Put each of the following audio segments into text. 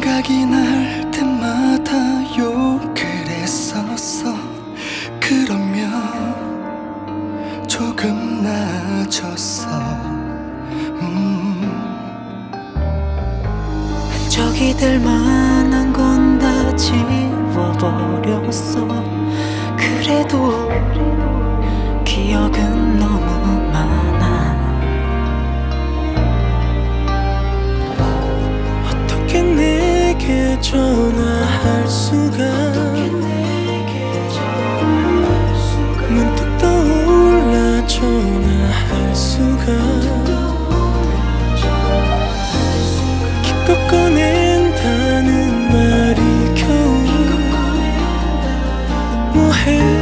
생각이 날 때마다 욕을 했었어. 그러면 조금 나아졌어. 흔적이 될 만한 건 다 지워버렸어. 그래도 기억은 너무 많아. 어떻게 내게 전화할 수가, 문득 떠올라 전화할 수가, 기껏 꺼낸다는 말이 겨우 뭐해.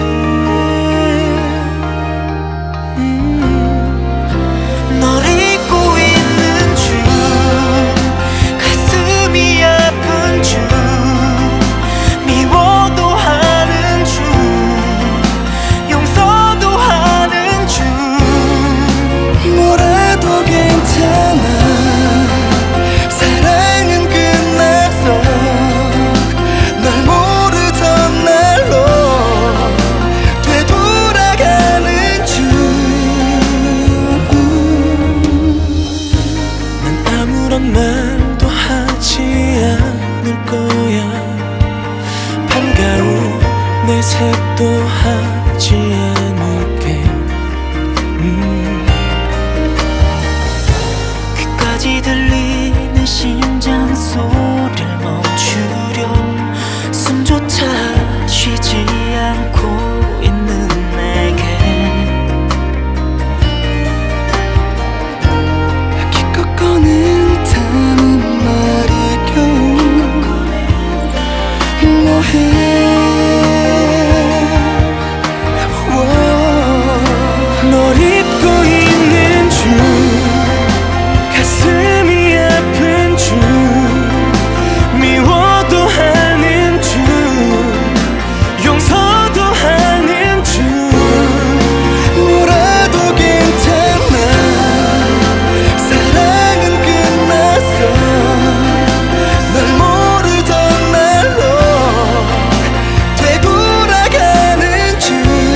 말도 하지 않을 거야. 반가운 내색도 하지 않을게. 귀까지 들리는 심장 소리를 멈추려 숨조차 쉬지 않고 있는 내게 기껏 꺼낸 널 잊고 있는 중, 가슴이 아픈 중, 미워도 하는 중, 용서도 하는 중. 뭐라도 괜찮아, 사랑은 끝났어. 널 모르던 날로 되돌아가는 중.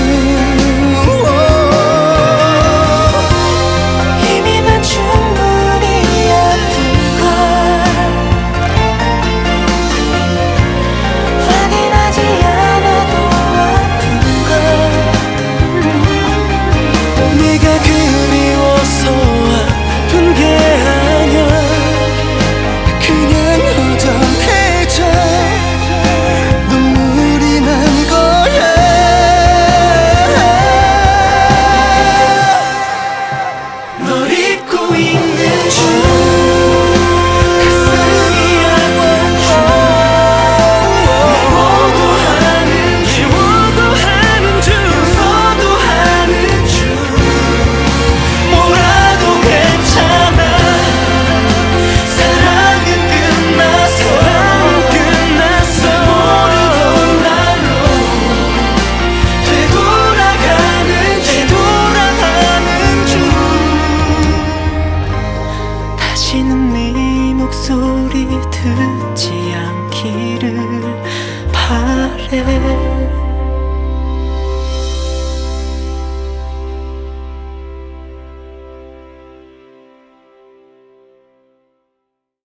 이미 난 충분히 아픈걸, 확인하지 않아도 아픈걸. 네가 그리워서 아픈 게 아냐, 그냥 허전해져 눈물이 난 거야. 널 잊고 있는 중, 가슴이 아픈 중, 미워도 하는 중, 용서도 하는 중. 뭐라도 괜찮아, 사랑은 끝났어. 모르던 날로 되돌아가는 중. 다시는 네 목소리 듣지